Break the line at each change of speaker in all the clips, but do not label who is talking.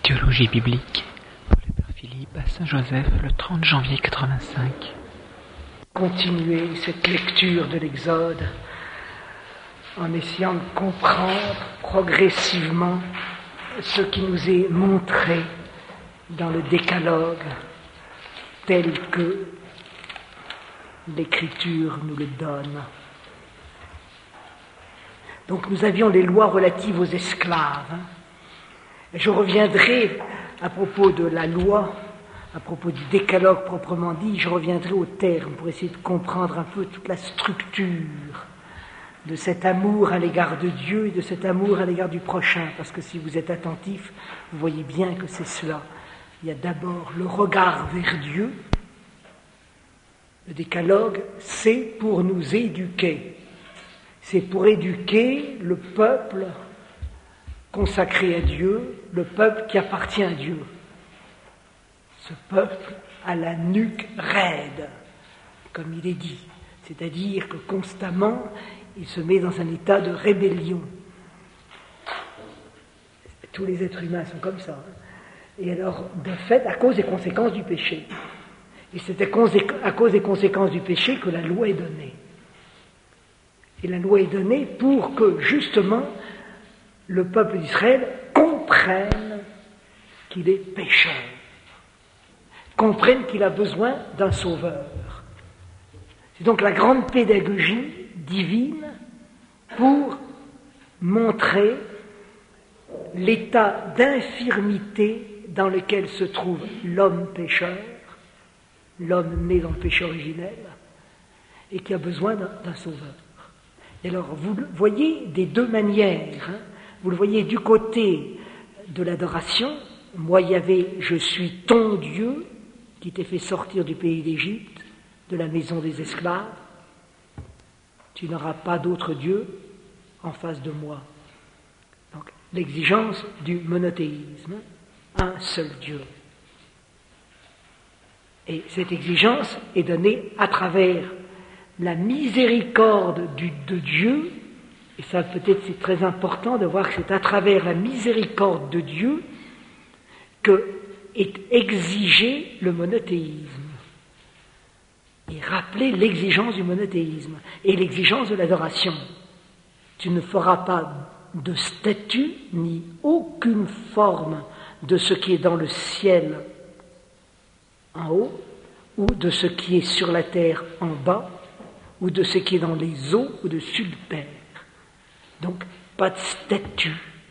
Théologie biblique pour le Père Philippe à Saint-Joseph le 30 janvier 85.
Continuer cette lecture de l'Exode en essayant de comprendre progressivement ce qui nous est montré dans le décalogue tel que l'Écriture nous le donne. Donc nous avions les lois relatives aux esclaves. Je reviendrai à propos de la loi, à propos du décalogue proprement dit, je reviendrai au terme pour essayer de comprendre un peu toute la structure de cet amour à l'égard de Dieu et de cet amour à l'égard du prochain, parce que si vous êtes attentif, vous voyez bien que c'est cela. Il y a d'abord le regard vers Dieu. Le décalogue, c'est pour nous éduquer. C'est pour éduquer le peuple consacré à Dieu, le peuple qui appartient à Dieu. Ce peuple a la nuque raide, comme il est dit. C'est-à-dire que constamment, il se met dans un état de rébellion. Tous les êtres humains sont comme ça. Et alors, de fait, à cause des conséquences du péché. Et c'est à cause des conséquences du péché que la loi est donnée. Et la loi est donnée pour que, justement, le peuple d'Israël comprenne qu'il est pécheur, comprenne qu'il a besoin d'un sauveur. C'est donc la grande pédagogie divine pour montrer l'état d'infirmité dans lequel se trouve l'homme pécheur, l'homme né dans le péché originel, et qui a besoin d'un sauveur. Et alors, vous le voyez des deux manières. Vous le voyez du côté de l'adoration. Moi, Yahvé, je suis ton Dieu, qui t'ai fait sortir du pays d'Égypte, de la maison des esclaves. Tu n'auras pas d'autre Dieu en face de moi. Donc, l'exigence du monothéisme, un seul Dieu. Et cette exigence est donnée à travers la miséricorde de Dieu, et ça peut-être c'est très important de voir que c'est à travers la miséricorde de Dieu que est exigé le monothéisme. Et rappeler l'exigence du monothéisme et l'exigence de l'adoration. Tu ne feras pas de statue ni aucune forme de ce qui est dans le ciel en haut, ou de ce qui est sur la terre en bas, ou de ce qui est dans les eaux au-dessus de terre. Donc, pas de statue.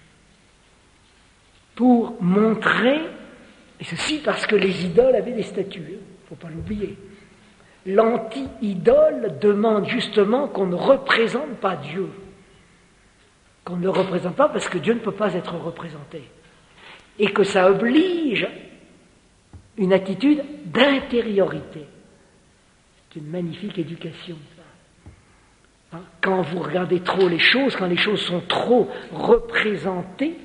Pour montrer, et ceci parce que les idoles avaient des statues, il ne faut pas l'oublier. L'anti-idole demande justement qu'on ne représente pas Dieu. Qu'on ne le représente pas parce que Dieu ne peut pas être représenté. Et que ça oblige une attitude d'intériorité. C'est une magnifique éducation. Quand vous regardez trop les choses, quand les choses sont trop représentées,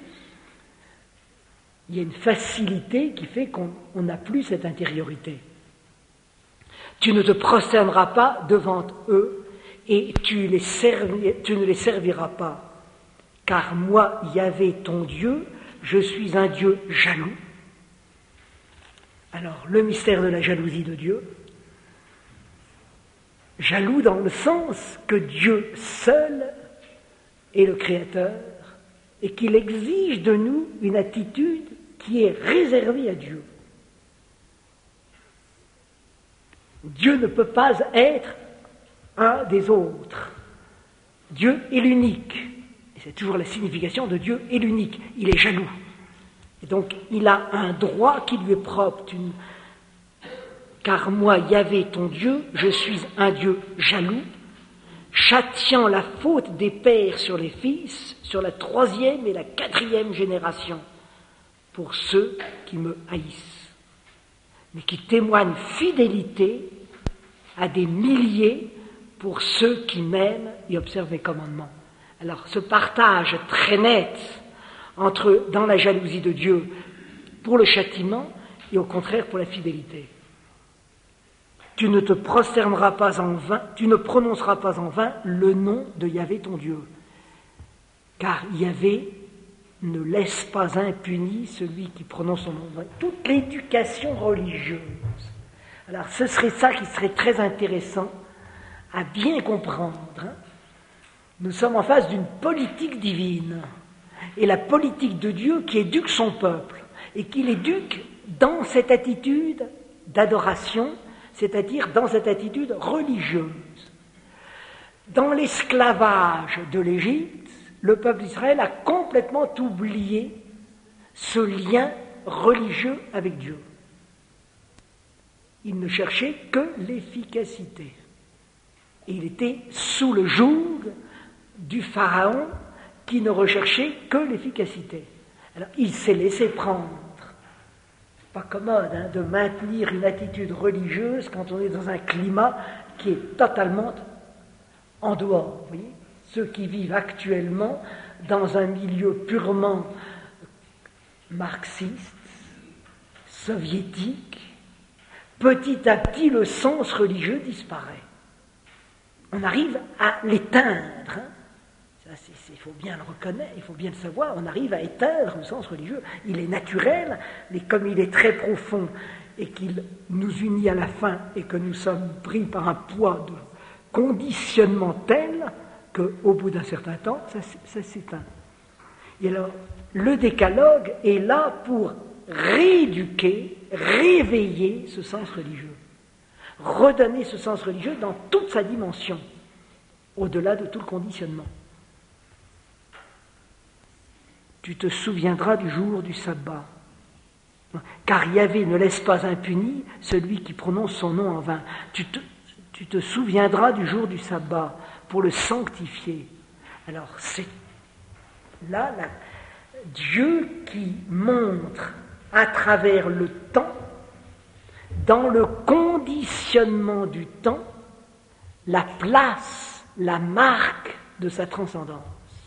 il y a une facilité qui fait qu'on n'a plus cette intériorité. Tu ne te prosterneras pas devant eux et tu ne les serviras pas. Car moi, Yahvé, ton Dieu, je suis un Dieu jaloux. Alors, le mystère de la jalousie de Dieu, jaloux dans le sens que Dieu seul est le Créateur et qu'il exige de nous une attitude qui est réservée à Dieu. Dieu ne peut pas être un des autres. Dieu est l'unique. Et c'est toujours la signification de Dieu est l'unique. Il est jaloux. Et donc, il a un droit qui lui est propre. Car moi, Yahvé, ton Dieu, je suis un Dieu jaloux, châtiant la faute des pères sur les fils, sur la 3e et la 4e génération, pour ceux qui me haïssent, mais qui témoignent fidélité à des milliers pour ceux qui m'aiment et observent mes commandements. Alors, ce partage très net dans la jalousie de Dieu pour le châtiment et au contraire pour la fidélité. Tu ne te prosterneras pas en vain, tu ne prononceras pas en vain le nom de Yahvé ton Dieu. Car Yahvé ne laisse pas impuni celui qui prononce son nom. Toute l'éducation religieuse. Alors ce serait ça qui serait très intéressant à bien comprendre. Nous sommes en face d'une politique divine. Et la politique de Dieu qui éduque son peuple. Et qui l'éduque dans cette attitude d'adoration, c'est-à-dire dans cette attitude religieuse. Dans l'esclavage de l'Égypte, le peuple d'Israël a complètement oublié ce lien religieux avec Dieu. Il ne cherchait que l'efficacité. Et il était sous le joug du Pharaon qui ne recherchait que l'efficacité. Alors il s'est laissé prendre. C'est pas commode de maintenir une attitude religieuse quand on est dans un climat qui est totalement en dehors. Vous voyez ? Ceux qui vivent actuellement dans un milieu purement marxiste, soviétique, petit à petit le sens religieux disparaît. On arrive à l'éteindre. Ça, il faut bien le reconnaître, il faut bien le savoir. On arrive à éteindre le sens religieux. Il est naturel, mais comme il est très profond et qu'il nous unit à la fin et que nous sommes pris par un poids de conditionnement tel qu'au bout d'un certain temps, ça s'éteint. Et alors, le décalogue est là pour rééduquer, réveiller ce sens religieux, redonner ce sens religieux dans toute sa dimension, au-delà de tout le conditionnement. Tu te souviendras du jour du sabbat, car Yahvé ne laisse pas impuni celui qui prononce son nom en vain. Tu te souviendras du jour du sabbat pour le sanctifier. Alors c'est là Dieu qui montre à travers le temps, dans le conditionnement du temps, la place, la marque de sa transcendance.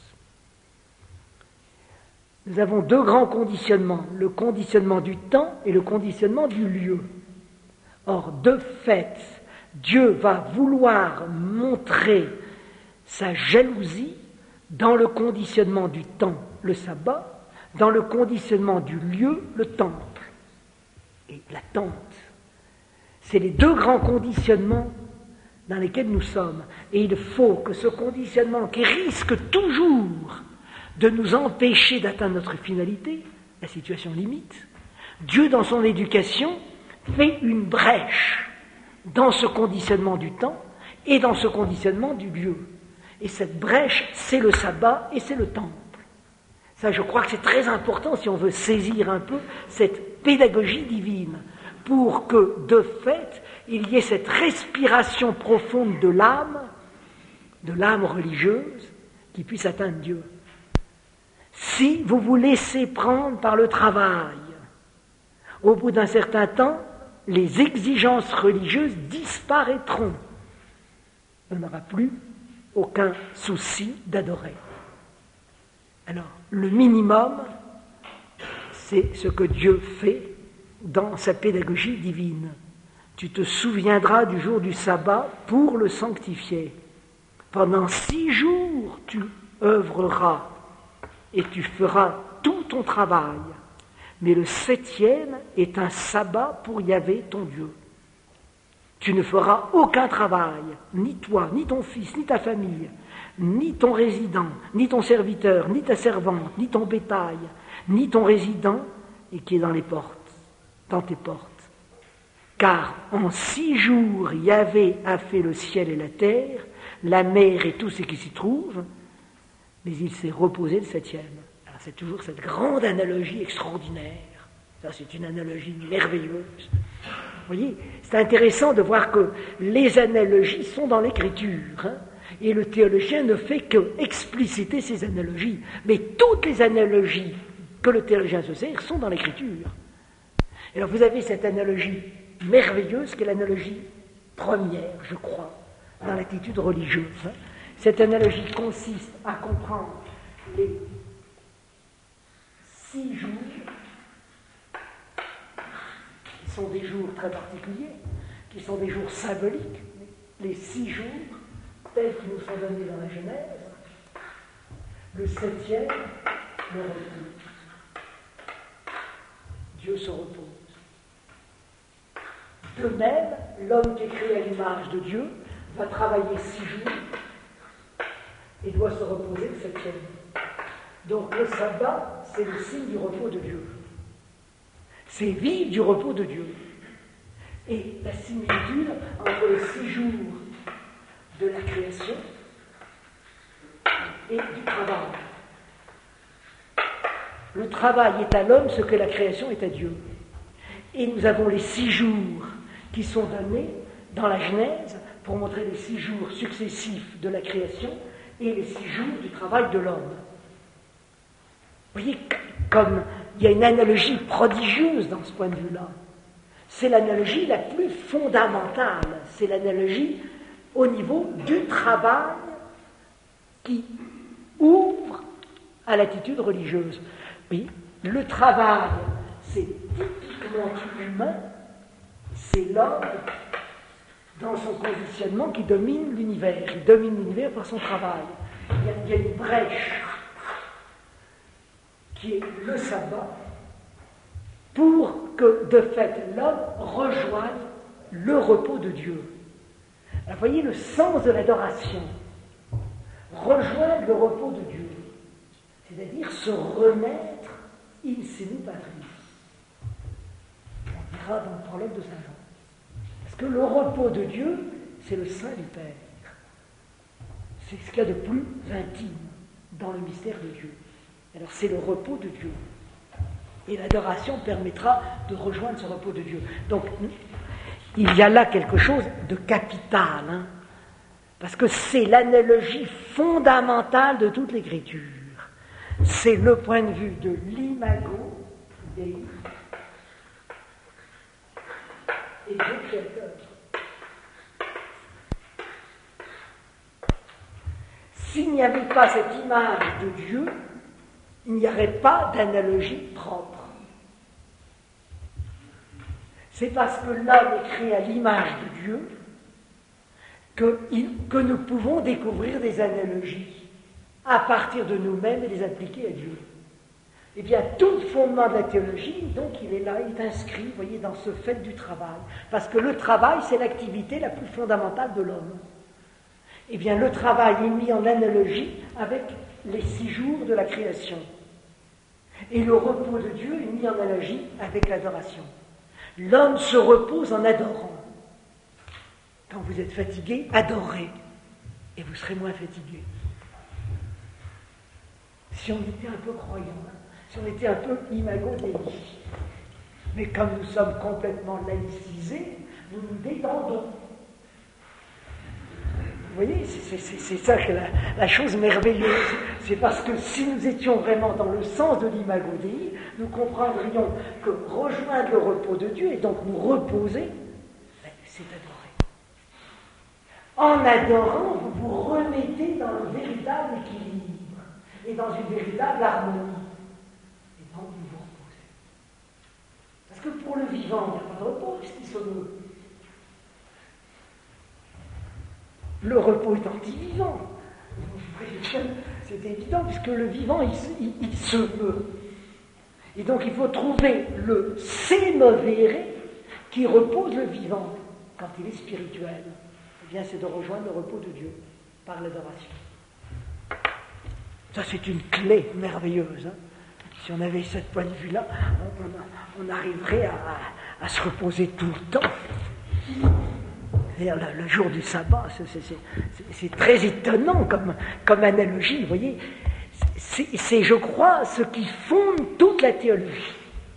Nous avons deux grands conditionnements, le conditionnement du temps et le conditionnement du lieu. Or, de fait, Dieu va vouloir montrer sa jalousie dans le conditionnement du temps, le sabbat, dans le conditionnement du lieu, le temple et la tente. C'est les deux grands conditionnements dans lesquels nous sommes. Et il faut que ce conditionnement qui risque toujours de nous empêcher d'atteindre notre finalité, la situation limite, Dieu dans son éducation fait une brèche dans ce conditionnement du temps et dans ce conditionnement du lieu. Et cette brèche, c'est le sabbat et c'est le temple. Ça, je crois que c'est très important si on veut saisir un peu cette pédagogie divine, pour que, de fait, il y ait cette respiration profonde de l'âme religieuse, qui puisse atteindre Dieu. Si vous vous laissez prendre par le travail, au bout d'un certain temps, les exigences religieuses disparaîtront. On n'aura plus aucun souci d'adorer. Alors, le minimum, c'est ce que Dieu fait dans sa pédagogie divine. Tu te souviendras du jour du sabbat pour le sanctifier. Pendant 6 jours, tu œuvreras et tu feras tout ton travail. Mais le 7e est un sabbat pour Yahvé, ton Dieu. Tu ne feras aucun travail, ni toi, ni ton fils, ni ta famille, ni ton résident, ni ton serviteur, ni ta servante, ni ton bétail, ni ton résident, et qui est dans les portes, dans tes portes. Car en 6 jours, Yahvé a fait le ciel et la terre, la mer et tout ce qui s'y trouve, mais il s'est reposé le 7e. Alors c'est toujours cette grande analogie extraordinaire. Ça, c'est une analogie merveilleuse. Vous voyez, c'est intéressant de voir que les analogies sont dans l'écriture, et le théologien ne fait que expliciter ces analogies. Mais toutes les analogies que le théologien se sert sont dans l'écriture. Alors vous avez cette analogie merveilleuse qui est l'analogie première, je crois, dans l'attitude religieuse. Cette analogie consiste à comprendre les 6 jours, qui sont des jours très particuliers, qui sont des jours symboliques, les 6 jours tels qu'ils nous sont donnés dans la Genèse, le 7e le repos. Dieu se repose. De même, l'homme qui est créé à l'image de Dieu va travailler 6 jours et doit se reposer le 7e. Donc le sabbat, c'est le signe du repos de Dieu. C'est vivre du repos de Dieu. Et la similitude entre les 6 jours de la création et du travail. Le travail est à l'homme ce que la création est à Dieu. Et nous avons les 6 jours qui sont donnés dans la Genèse pour montrer les 6 jours successifs de la création et les 6 jours du travail de l'homme. Vous voyez, comme il y a une analogie prodigieuse dans ce point de vue-là. C'est l'analogie la plus fondamentale. C'est l'analogie au niveau du travail qui ouvre à l'attitude religieuse. Oui, le travail, c'est typiquement humain, c'est l'homme dans son conditionnement qui domine l'univers. Il domine l'univers par son travail. Il y a une brèche qui est le sabbat pour que, de fait, l'homme rejoigne le repos de Dieu. Alors, voyez le sens de l'adoration. Rejoindre le repos de Dieu, c'est-à-dire se remettre in sinu patris. On dira dans le prologue de Saint Jean. Parce que le repos de Dieu, c'est le sein du Père. C'est ce qu'il y a de plus intime dans le mystère de Dieu. Alors c'est le repos de Dieu. Et l'adoration permettra de rejoindre ce repos de Dieu. Donc, il y a là quelque chose de capital, hein, parce que c'est l'analogie fondamentale de toute l'Écriture. C'est le point de vue de l'imago Dei et Dieu créateur. S'il n'y avait pas cette image de Dieu, il n'y aurait pas d'analogie propre. C'est parce que l'homme est créé à l'image de Dieu que nous pouvons découvrir des analogies à partir de nous-mêmes et les appliquer à Dieu. Eh bien, tout le fondement de la théologie, donc, il est là, il est inscrit, vous voyez, dans ce fait du travail. Parce que le travail, c'est l'activité la plus fondamentale de l'homme. Eh bien, le travail est mis en analogie avec les 6 jours de la création. Et le repos de Dieu est mis en analogie avec l'adoration. L'homme se repose en adorant. Quand vous êtes fatigué, adorez, et vous serez moins fatigué. Si on était un peu croyant, si on était un peu imago Dei, mais comme nous sommes complètement laïcisés, nous nous détendons. Vous voyez, c'est ça que la chose merveilleuse. C'est parce que si nous étions vraiment dans le sens de l'imago Dei, nous comprendrions que rejoindre le repos de Dieu et donc nous reposer, c'est adorer. En adorant, vous vous remettez dans le véritable équilibre et dans une véritable harmonie. Et donc vous vous reposez. Parce que pour le vivant, il n'y a pas de repos puisqu'il se meut. Le repos est anti-vivant. C'est évident, puisque le vivant, il se meut. Et donc, il faut trouver le sémovere qui repose le vivant quand il est spirituel. Eh bien, c'est de rejoindre le repos de Dieu par l'adoration. Ça, c'est une clé merveilleuse. Hein. Si on avait ce point de vue-là, on arriverait à se reposer tout le temps. Le jour du sabbat, c'est très étonnant comme analogie, vous voyez. C'est, je crois, ce qui fonde toute la théologie.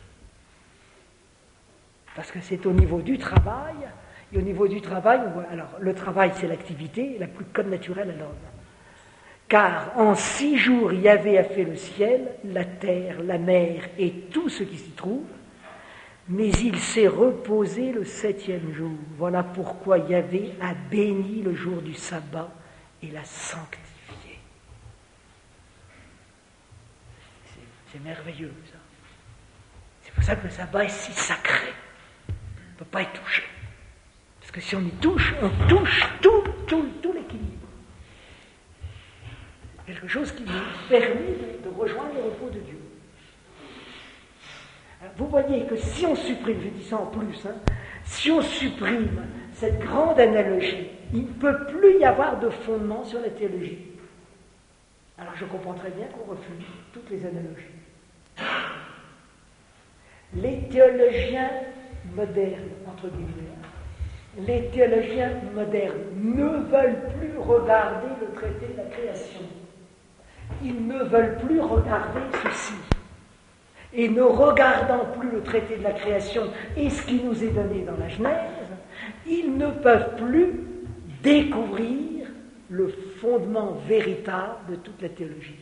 Parce que c'est au niveau du travail, et au niveau du travail, alors le travail c'est l'activité la plus connaturelle à l'homme. Car en 6 jours, Yahvé a fait le ciel, la terre, la mer et tout ce qui s'y trouve, mais il s'est reposé le 7e jour. Voilà pourquoi Yahvé a béni le jour du sabbat et l'a sanctifié. C'est merveilleux, ça. C'est pour ça que le sabbat est si sacré. On ne peut pas y toucher. Parce que si on y touche, on touche tout l'équilibre. Et quelque chose qui nous permet de rejoindre le repos de Dieu. Alors, vous voyez que si on supprime, je dis ça en plus, si on supprime cette grande analogie, il ne peut plus y avoir de fondement sur la théologie. Alors je comprends très bien qu'on refuse toutes les analogies. Les théologiens modernes, entre guillemets, les théologiens modernes ne veulent plus regarder le traité de la création. Ils ne veulent plus regarder ceci. Et ne regardant plus le traité de la création et ce qui nous est donné dans la Genèse, ils ne peuvent plus découvrir le fondement véritable de toute la théologie.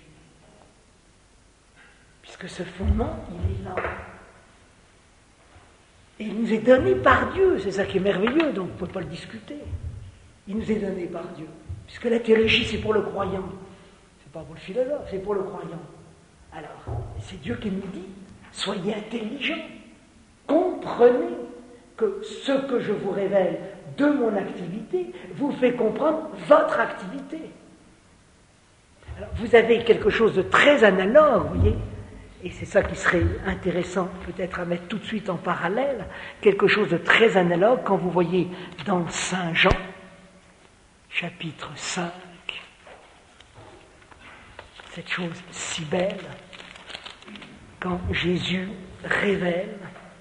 Puisque ce fondement, il est là. Et il nous est donné par Dieu, c'est ça qui est merveilleux, donc on ne peut pas le discuter. Il nous est donné par Dieu. Puisque la théologie, c'est pour le croyant. C'est pas pour le philosophe, c'est pour le croyant. Alors, c'est Dieu qui nous dit, soyez intelligents, comprenez que ce que je vous révèle de mon activité vous fait comprendre votre activité. Alors, vous avez quelque chose de très analogue, vous voyez, et c'est ça qui serait intéressant peut-être à mettre tout de suite en parallèle, quelque chose de très analogue quand vous voyez dans Saint Jean, chapitre 5, cette chose si belle, quand Jésus révèle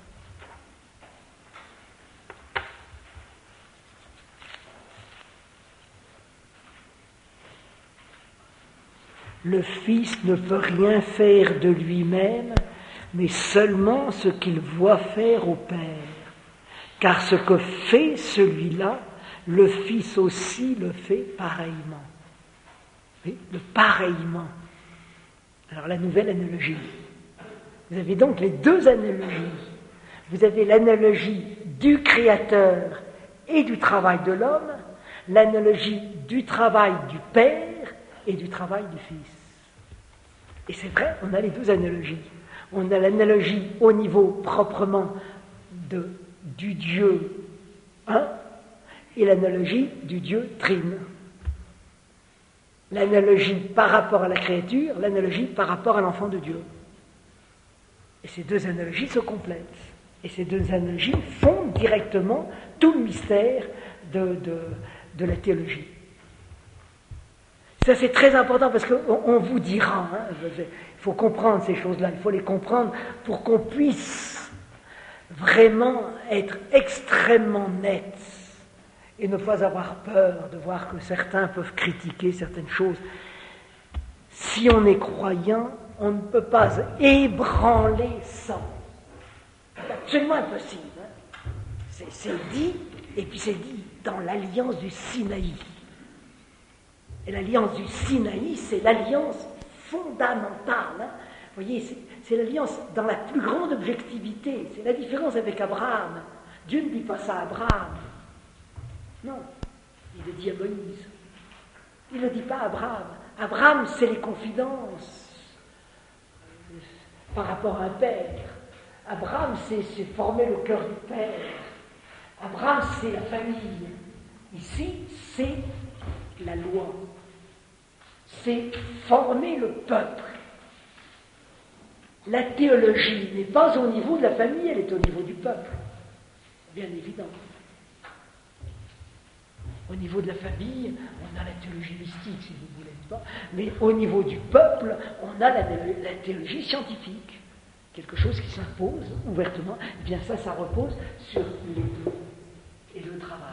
le Fils ne peut rien faire de lui-même, mais seulement ce qu'il voit faire au Père. Car ce que fait celui-là, le Fils aussi le fait pareillement. Oui, le pareillement. Alors la nouvelle analogie. Vous avez donc les deux analogies. Vous avez l'analogie du Créateur et du travail de l'homme, l'analogie du travail du Père et du travail du Fils. Et c'est vrai, on a les deux analogies. On a l'analogie au niveau proprement du Dieu un et l'analogie du Dieu trine. L'analogie par rapport à la créature, l'analogie par rapport à l'enfant de Dieu. Et ces deux analogies se complètent. Et ces deux analogies font directement tout le mystère de la théologie. Ça, c'est très important parce qu'on vous dira, il faut comprendre ces choses-là, il faut les comprendre pour qu'on puisse vraiment être extrêmement net et ne pas avoir peur de voir que certains peuvent critiquer certaines choses. Si on est croyant, on ne peut pas ébranler ça. C'est absolument impossible. C'est dit, et puis c'est dit dans l'alliance du Sinaï. Et l'alliance du Sinaï, c'est l'alliance fondamentale. Vous voyez, c'est l'alliance dans la plus grande objectivité. C'est la différence avec Abraham. Dieu ne dit pas ça à Abraham. Non, il le dit à Moïse. Il ne le dit pas à Abraham. Abraham, c'est les confidences par rapport à un père. Abraham, c'est former le cœur du père. Abraham, c'est la famille. Ici, c'est la loi. C'est former le peuple. La théologie n'est pas au niveau de la famille, elle est au niveau du peuple. Bien évident. Au niveau de la famille, on a la théologie mystique, si vous voulez pas, mais au niveau du peuple, on a la théologie scientifique. Quelque chose qui s'impose ouvertement. Eh bien ça repose sur les deux et le travail.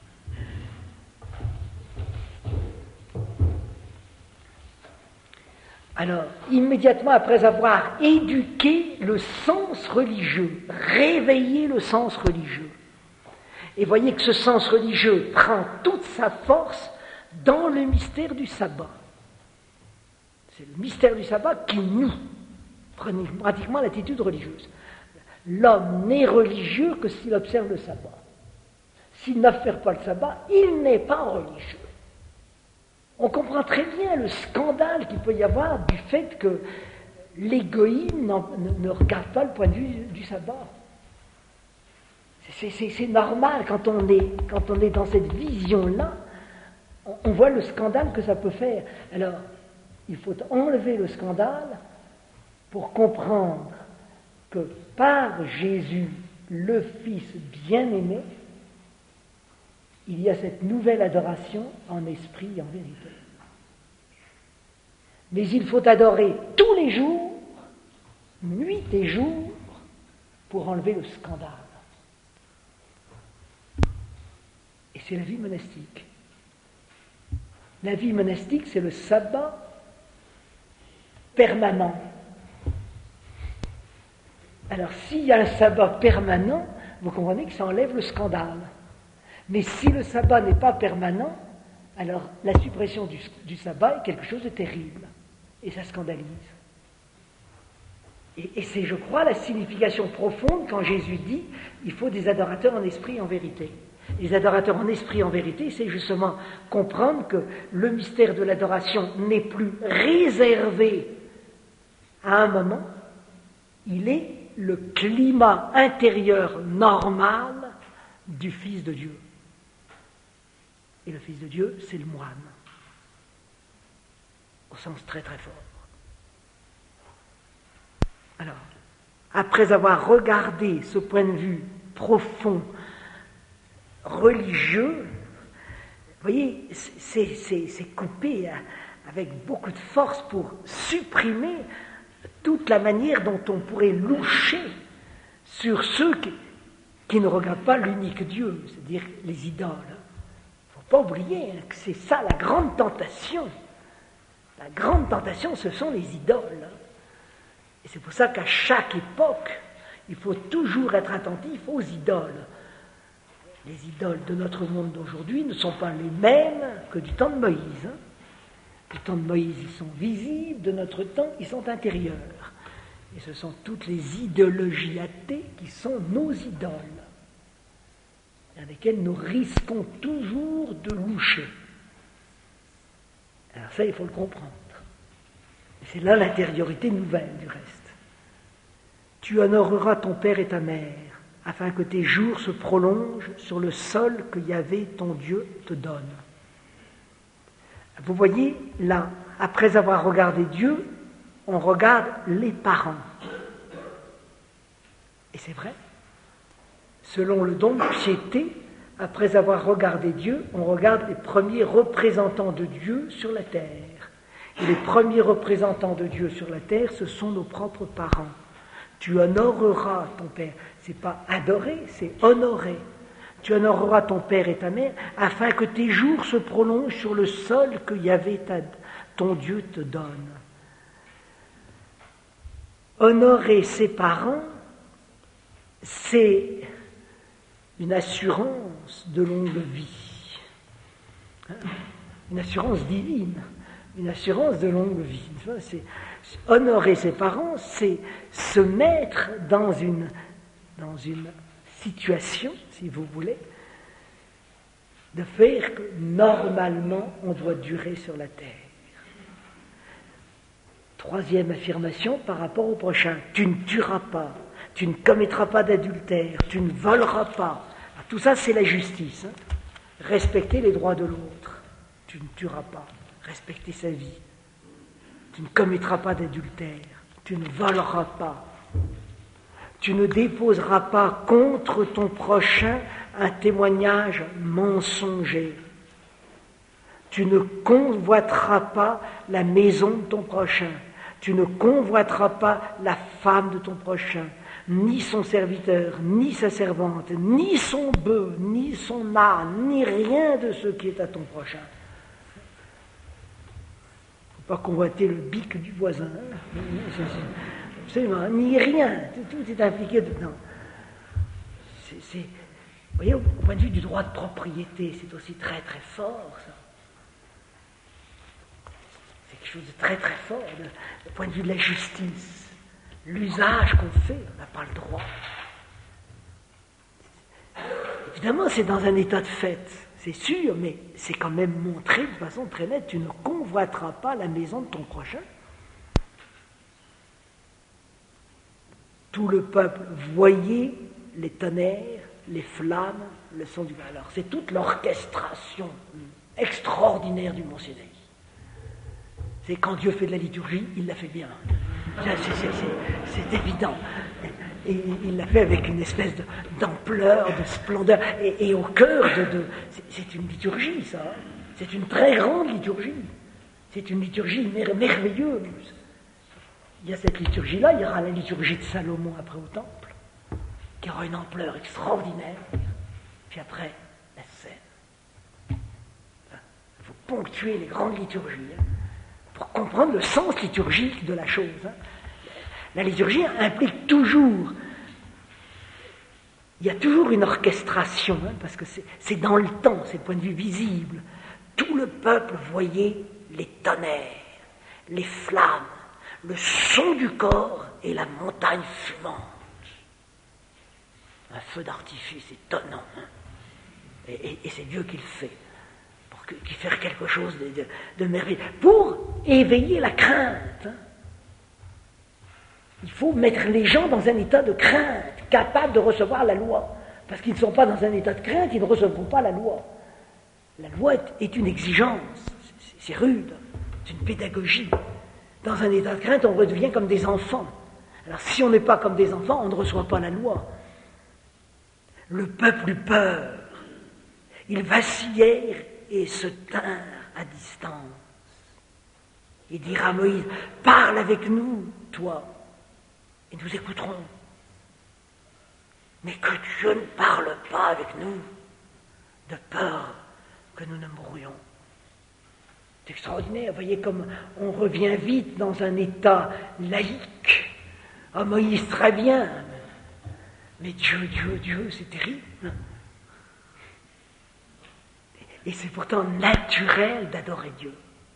Alors, immédiatement après avoir éduqué le sens religieux, réveillé le sens religieux, et voyez que ce sens religieux prend toute sa force dans le mystère du sabbat. C'est le mystère du sabbat qui nous prenez pratiquement l'attitude religieuse. L'homme n'est religieux que s'il observe le sabbat. S'il n'observe pas le sabbat, il n'est pas religieux. On comprend très bien le scandale qu'il peut y avoir du fait que les goïms ne regardent pas le point de vue du sabbat. C'est normal, quand on est dans cette vision-là, on voit le scandale que ça peut faire. Alors, Il faut enlever le scandale pour comprendre que par Jésus, le Fils bien-aimé, il y a cette nouvelle adoration en esprit et en vérité. Mais il faut adorer tous les jours, nuit et jour, pour enlever le scandale. Et c'est la vie monastique. La vie monastique, c'est le sabbat permanent. Alors, s'il y a un sabbat permanent, vous comprenez que ça enlève le scandale. Mais si le sabbat n'est pas permanent, alors la suppression du sabbat est quelque chose de terrible. Et ça scandalise. Et c'est, je crois, la signification profonde quand Jésus dit il faut des adorateurs en esprit et en vérité. Les adorateurs en esprit et en vérité, c'est justement comprendre que le mystère de l'adoration n'est plus réservé à un moment, il est le climat intérieur normal du Fils de Dieu. Et le Fils de Dieu, c'est le moine, au sens très très fort. Alors, après avoir regardé ce point de vue profond, religieux, vous voyez, c'est coupé avec beaucoup de force pour supprimer toute la manière dont on pourrait loucher sur ceux qui ne regardent pas l'unique Dieu, c'est-à-dire les idoles. Il ne faut pas oublier que c'est ça la grande tentation. La grande tentation, ce sont les idoles. Et c'est pour ça qu'à chaque époque, il faut toujours être attentif aux idoles. Les idoles de notre monde d'aujourd'hui ne sont pas les mêmes que du temps de Moïse. Du temps de Moïse, ils sont visibles, de notre temps, ils sont intérieurs. Et ce sont toutes les idéologies athées qui sont nos idoles, dans lesquelles nous risquons toujours de loucher. Alors ça, il faut le comprendre. Et c'est là l'intériorité nouvelle du reste. Tu honoreras ton père et ta mère, afin que tes jours se prolongent sur le sol que Yahvé, ton Dieu, te donne. Vous voyez, là, après avoir regardé Dieu, on regarde les parents. Et c'est vrai. Selon le don de piété, après avoir regardé Dieu, on regarde les premiers représentants de Dieu sur la terre. Et les premiers représentants de Dieu sur la terre, ce sont nos propres parents. Tu honoreras ton père. C'est pas adorer, c'est honorer. Tu honoreras ton père et ta mère, afin que tes jours se prolongent sur le sol que Yahvé, ton Dieu, te donne. Honorer ses parents, c'est une assurance de longue vie. Une assurance divine, une assurance de longue vie. Honorer ses parents, c'est se mettre dans une situation, si vous voulez, de faire que normalement on doit durer sur la terre. Troisième affirmation par rapport au prochain. Tu ne tueras pas, tu ne commettras pas d'adultère, tu ne voleras pas. Tout ça, c'est la justice. Respecter les droits de l'autre. Tu ne tueras pas, respecter sa vie. Tu ne commettras pas d'adultère, tu ne voleras pas. Tu ne déposeras pas contre ton prochain un témoignage mensonger. Tu ne convoiteras pas la maison de ton prochain. Tu ne convoiteras pas la femme de ton prochain, ni son serviteur, ni sa servante, ni son bœuf, ni son âne, ni rien de ce qui est à ton prochain. Il ne faut pas convoiter le bic du voisin. Absolument, ni rien. Tout est impliqué dedans. Vous voyez, au point de vue du droit de propriété, c'est aussi très très fort, ça. C'est quelque chose de très très fort, du point de vue de la justice. L'usage qu'on fait, on n'a pas le droit. Évidemment, c'est dans un état de fait, c'est sûr, mais c'est quand même montré de façon très nette. Tu ne convoiteras pas la maison de ton prochain. Tout le peuple voyait les tonnerres, les flammes, le son du... Alors, c'est toute l'orchestration extraordinaire du Mont Sinaï. C'est quand Dieu fait de la liturgie, il la fait bien. C'est évident. Et il l'a fait avec une espèce d'ampleur, de splendeur. Et au cœur c'est une liturgie, ça. C'est une très grande liturgie. C'est une liturgie merveilleuse. Il y a cette liturgie-là, il y aura la liturgie de Salomon après au temple, qui aura une ampleur extraordinaire. Puis après, la scène. Il faut ponctuer les grandes liturgies pour comprendre le sens liturgique de la chose. La liturgie implique toujours, il y a toujours une orchestration, parce que c'est dans le temps, c'est le point de vue visible. Tout le peuple voyait les tonnerres, les flammes, le son du corps et la montagne fumante. Un feu d'artifice étonnant. Et c'est Dieu qui le fait, qui fait quelque chose de merveilleux, pour éveiller la crainte. Il faut mettre les gens dans un état de crainte, capables de recevoir la loi. Parce qu'ils ne sont pas dans un état de crainte, ils ne recevront pas la loi. La loi est une exigence, c'est rude, c'est une pédagogie. Dans un état de crainte, on redevient comme des enfants. Alors si on n'est pas comme des enfants, on ne reçoit pas la loi. Le peuple eut peur. Ils vacillèrent et se tinrent à distance. Et dirent à Moïse, parle avec nous, toi, et nous écouterons. Mais que Dieu ne parle pas avec nous, de peur que nous ne mourions. C'est extraordinaire, vous voyez comme on revient vite dans un état laïque. Ah, Moïse, très bien, mais Dieu, c'est terrible. Et c'est pourtant naturel d'adorer Dieu.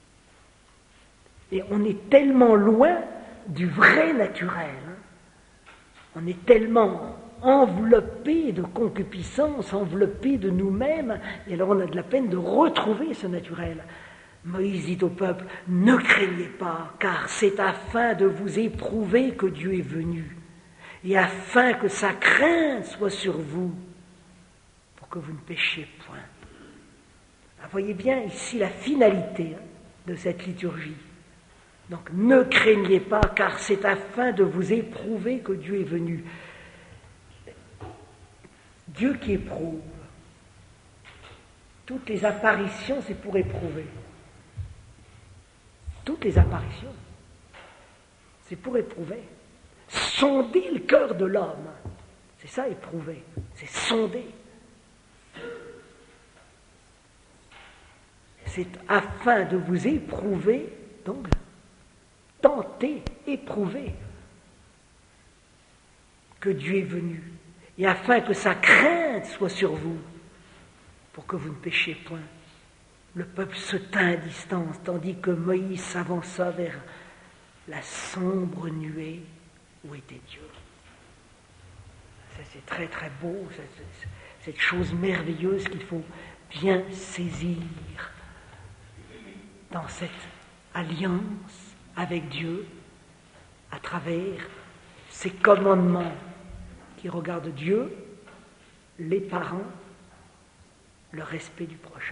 Et on est tellement loin du vrai naturel. On est tellement enveloppé de concupiscence, enveloppé de nous-mêmes, et alors on a de la peine de retrouver ce naturel. Moïse dit au peuple, ne craignez pas, car c'est afin de vous éprouver que Dieu est venu, et afin que sa crainte soit sur vous, pour que vous ne péchiez point. Vous voyez bien ici la finalité de cette liturgie. Donc ne craignez pas, car c'est afin de vous éprouver que Dieu est venu. Dieu qui éprouve. Toutes les apparitions, c'est pour éprouver. Toutes les apparitions, c'est pour éprouver. Sonder le cœur de l'homme. C'est ça, éprouver. C'est sonder. C'est afin de vous éprouver, donc, tenter, éprouver, que Dieu est venu, et afin que sa crainte soit sur vous, pour que vous ne péchiez point. Le peuple se tint à distance, tandis que Moïse s'avança vers la sombre nuée où était Dieu. Ça, c'est très très beau, cette chose merveilleuse qu'il faut bien saisir dans cette alliance avec Dieu à travers ces commandements qui regardent Dieu, les parents, le respect du prochain.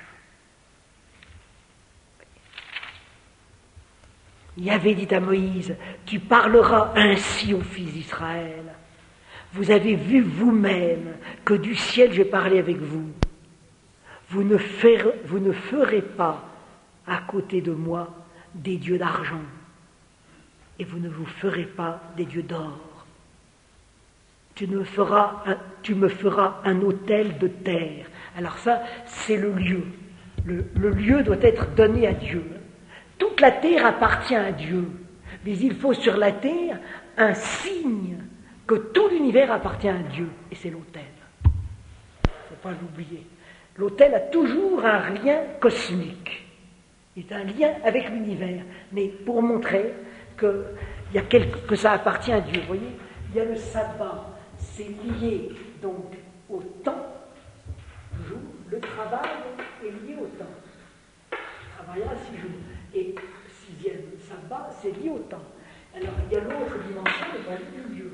Yahvé dit à Moïse, tu parleras ainsi aux fils d'Israël. Vous avez vu vous-même que du ciel j'ai parlé avec vous. Vous ne ferez pas à côté de moi des dieux d'argent, et vous ne vous ferez pas des dieux d'or. Tu me feras un autel de terre. Alors ça, c'est le lieu. Le lieu doit être donné à Dieu. Toute la terre appartient à Dieu, mais il faut sur la terre un signe que tout l'univers appartient à Dieu, et c'est l'autel. Il ne faut pas l'oublier. L'autel a toujours un lien cosmique. Il est un lien avec l'univers, mais pour montrer que ça appartient à Dieu. Vous voyez, il y a le sabbat, c'est lié donc au temps, toujours. Le travail est lié au temps. Le travail a 6 jours. Et le 6e sabbat, c'est lié au temps. Alors il y a l'autre dimension, le lieu.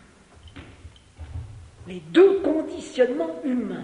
Les deux conditionnements humains.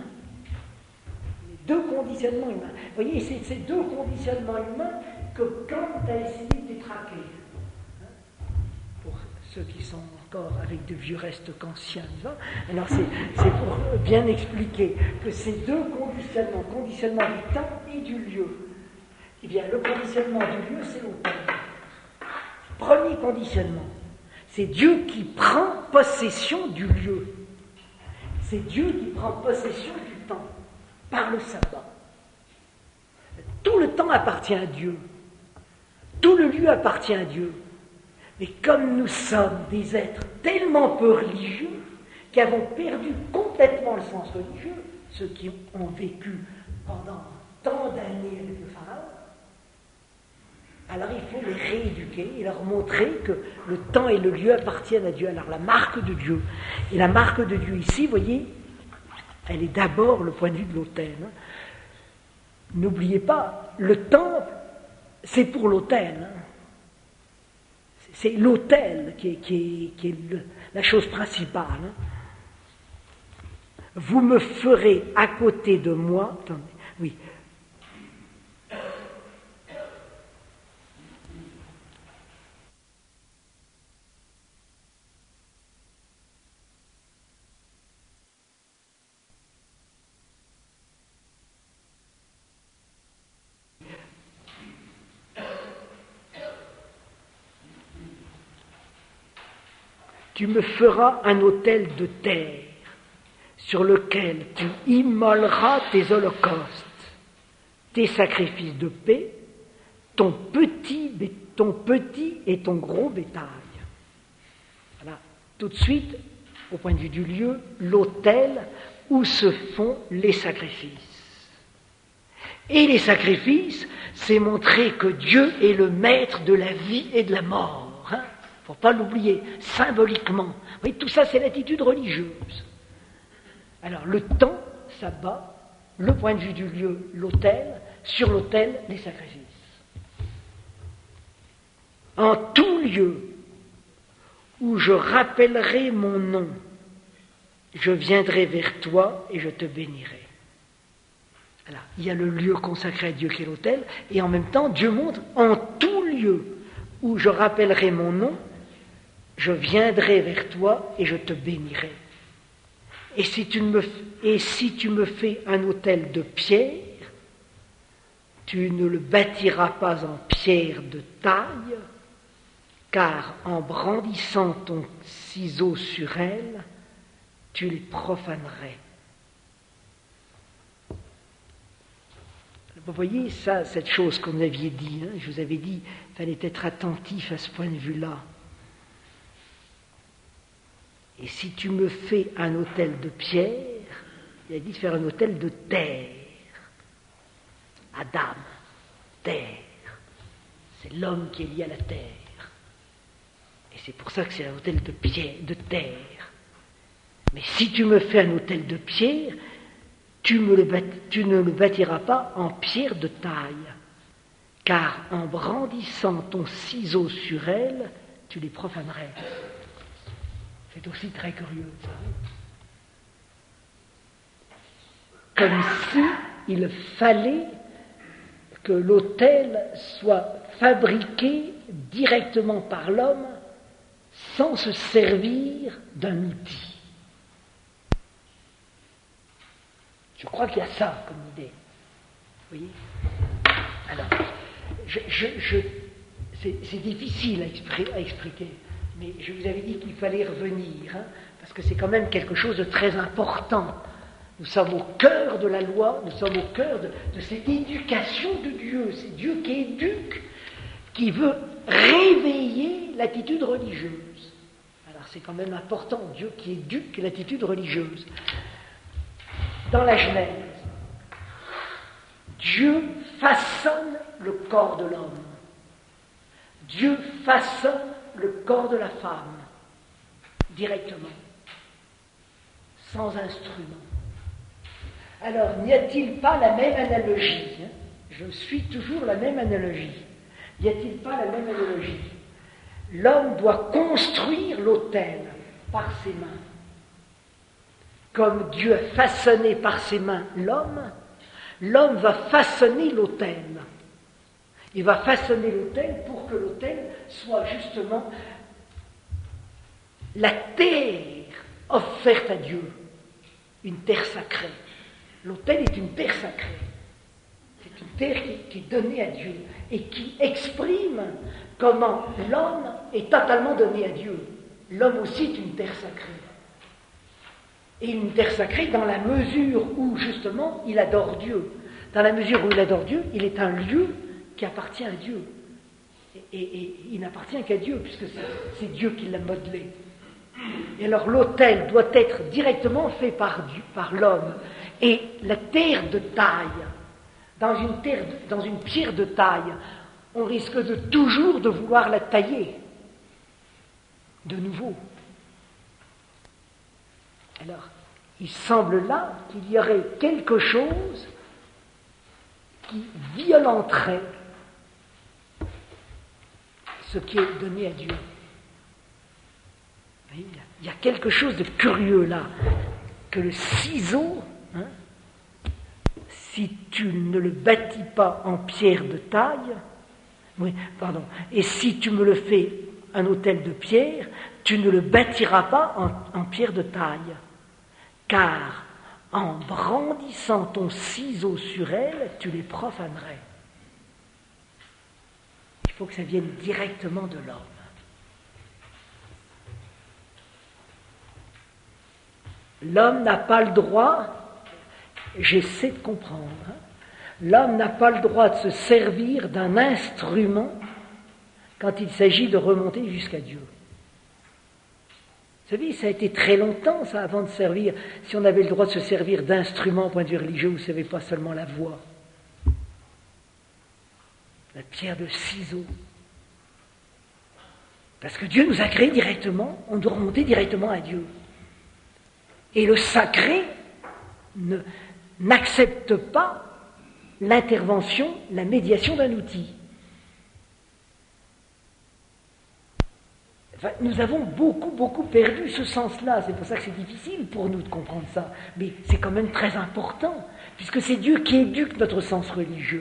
Les deux conditionnements humains. Vous voyez, c'est ces deux conditionnements humains que Kant a essayé détraqué. Pour ceux qui sont encore avec de vieux restes kantiens. Alors c'est pour bien expliquer que ces deux conditionnements, conditionnement du temps et du lieu, eh bien le conditionnement du lieu, c'est l'autel. Premier conditionnement, c'est Dieu qui prend possession du lieu. C'est Dieu qui prend possession du temps par le sabbat. Tout le temps appartient à Dieu. Tout le lieu appartient à Dieu. Mais comme nous sommes des êtres tellement peu religieux, qui avons perdu complètement le sens religieux, ceux qui ont vécu pendant tant d'années avec le pharaon, alors il faut les rééduquer et leur montrer que le temps et le lieu appartiennent à Dieu. Alors la marque de Dieu, et la marque de Dieu ici, vous voyez, elle est d'abord le point de vue de l'autel. N'oubliez pas, le temple, c'est pour l'autel. C'est l'autel qui est la chose principale. Vous me ferez à côté de moi. Attendez, oui. Tu me feras un autel de terre sur lequel tu immoleras tes holocaustes, tes sacrifices de paix, ton petit et ton gros bétail. Voilà. Tout de suite, au point de vue du lieu, l'autel où se font les sacrifices. Et les sacrifices, c'est montrer que Dieu est le maître de la vie et de la mort. Il ne faut pas l'oublier, symboliquement. Vous voyez, tout ça, c'est l'attitude religieuse. Alors, le temps, sabbat, le point de vue du lieu, l'autel, sur l'autel, les sacrifices. En tout lieu où je rappellerai mon nom, je viendrai vers toi et je te bénirai. Alors, il y a le lieu consacré à Dieu qui est l'autel, et en même temps, Dieu montre en tout lieu où je rappellerai mon nom, je viendrai vers toi et je te bénirai. Et si tu me fais un autel de pierre, tu ne le bâtiras pas en pierre de taille, car en brandissant ton ciseau sur elle, tu les profanerais. Vous voyez ça, cette chose que vous aviez dit, je vous avais dit, il fallait être attentif à ce point de vue-là. Et si tu me fais un autel de pierre, il a dit de faire un autel de terre. Adam, terre. C'est l'homme qui est lié à la terre. Et c'est pour ça que c'est un autel de pierre, de terre. Mais si tu me fais un autel de pierre, tu ne le bâtiras pas en pierre de taille, car en brandissant ton ciseau sur elle, tu les profanerais. C'est aussi très curieux, vous savez. Comme si il fallait que l'autel soit fabriqué directement par l'homme sans se servir d'un outil. Je crois qu'il y a ça comme idée. Vous voyez ? Alors, c'est difficile à expliquer, mais je vous avais dit qu'il fallait revenir, parce que c'est quand même quelque chose de très important. Nous sommes au cœur de la loi, nous sommes au cœur de cette éducation de Dieu. C'est Dieu qui éduque, qui veut réveiller l'attitude religieuse. Alors c'est quand même important, Dieu qui éduque l'attitude religieuse. Dans la Genèse, Dieu façonne le corps de l'homme. Dieu façonne le corps de la femme, directement, sans instrument. Alors, n'y a-t-il pas la même analogie ? Je suis toujours la même analogie. N'y a-t-il pas la même analogie ? L'homme doit construire l'autel par ses mains. Comme Dieu a façonné par ses mains l'homme va façonner l'autel. Il va façonner l'autel pour que l'autel soit justement la terre offerte à Dieu, une terre sacrée. L'autel est une terre sacrée. C'est une terre qui est donnée à Dieu et qui exprime comment l'homme est totalement donné à Dieu. L'homme aussi est une terre sacrée. Et une terre sacrée dans la mesure où, justement, il adore Dieu. Dans la mesure où il adore Dieu, il est un lieu qui appartient à Dieu. Et il n'appartient qu'à Dieu, puisque c'est Dieu qui l'a modelé. Et alors l'autel doit être directement fait par l'homme. Et la terre de taille, dans une pierre de taille, on risque toujours de vouloir la tailler de nouveau. Alors, il semble là qu'il y aurait quelque chose qui violenterait ce qui est donné à Dieu. Il y a quelque chose de curieux là, que le ciseau, si tu ne le bâtis pas en pierre de taille, et si tu me le fais un autel de pierre, tu ne le bâtiras pas en pierre de taille, car en brandissant ton ciseau sur elle, tu les profanerais. Il faut que ça vienne directement de l'homme. L'homme n'a pas le droit, j'essaie de comprendre, l'homme n'a pas le droit de se servir d'un instrument quand il s'agit de remonter jusqu'à Dieu. Vous savez, ça a été très longtemps, ça, avant de servir. Si on avait le droit de se servir d'instruments au point de vue religieux, vous savez, pas seulement la voix. La pierre de ciseau. Parce que Dieu nous a créés directement, on doit remonter directement à Dieu. Et le sacré n'accepte pas l'intervention, la médiation d'un outil. Enfin, nous avons beaucoup perdu ce sens-là. C'est pour ça que c'est difficile pour nous de comprendre ça. Mais c'est quand même très important, puisque c'est Dieu qui éduque notre sens religieux.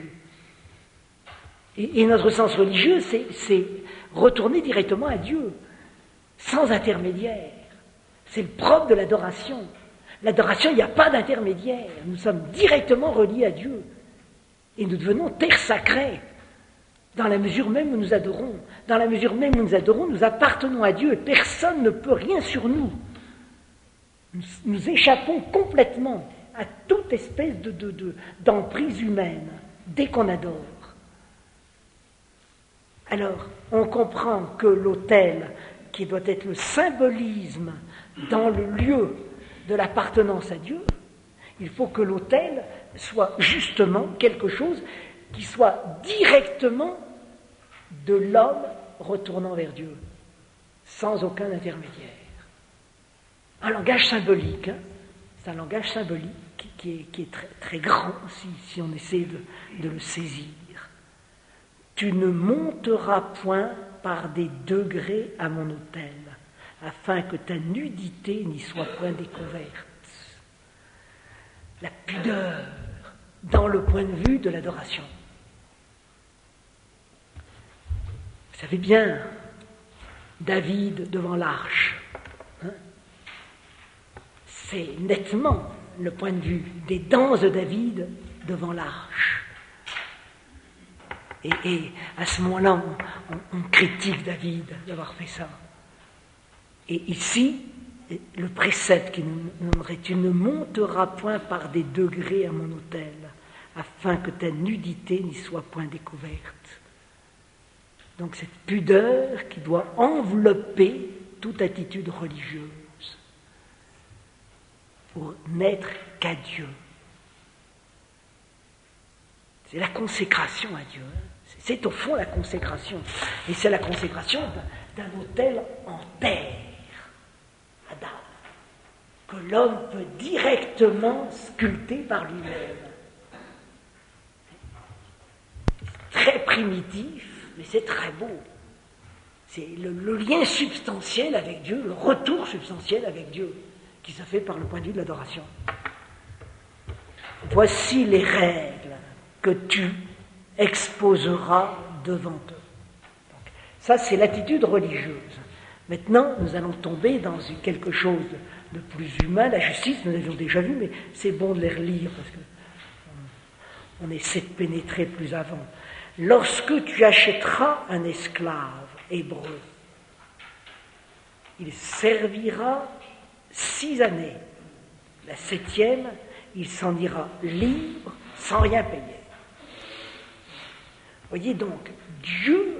Et notre sens religieux, c'est retourner directement à Dieu, sans intermédiaire. C'est le propre de l'adoration. L'adoration, il n'y a pas d'intermédiaire. Nous sommes directement reliés à Dieu. Et nous devenons terre sacrée. Dans la mesure même où nous adorons. Dans la mesure même où nous adorons, nous appartenons à Dieu et personne ne peut rien sur nous. Nous échappons complètement à toute espèce d'emprise humaine dès qu'on adore. Alors, on comprend que l'autel, qui doit être le symbolisme dans le lieu de l'appartenance à Dieu, il faut que l'autel soit justement quelque chose qui soit directement de l'homme retournant vers Dieu, sans aucun intermédiaire. Un langage symbolique, c'est un langage symbolique qui est très, très grand si on essaie de le saisir. Tu ne monteras point par des degrés à mon autel, afin que ta nudité n'y soit point découverte. La pudeur dans le point de vue de l'adoration. Vous savez bien, David devant l'arche, c'est nettement le point de vue des danses de David devant l'arche. Et à ce moment-là, on critique David d'avoir fait ça. Et ici, le précepte qui nous demanderait, tu ne monteras point par des degrés à mon autel, afin que ta nudité n'y soit point découverte. Donc cette pudeur qui doit envelopper toute attitude religieuse pour n'être qu'à Dieu. C'est la consécration à Dieu. C'est au fond la consécration. Et c'est la consécration d'un autel en terre, Adam, que l'homme peut directement sculpter par lui-même. C'est très primitif, mais c'est très beau. C'est le lien substantiel avec Dieu, le retour substantiel avec Dieu, qui se fait par le point de vue de l'adoration. Voici les règles que tu exposeras devant eux. Donc, ça, c'est l'attitude religieuse. Maintenant, nous allons tomber dans quelque chose de plus humain. La justice, nous l'avions déjà vu, mais c'est bon de les relire parce que on essaie de pénétrer plus avant. Lorsque tu achèteras un esclave hébreu, il servira 6 années. La 7e, il s'en ira libre sans rien payer. Voyez donc, Dieu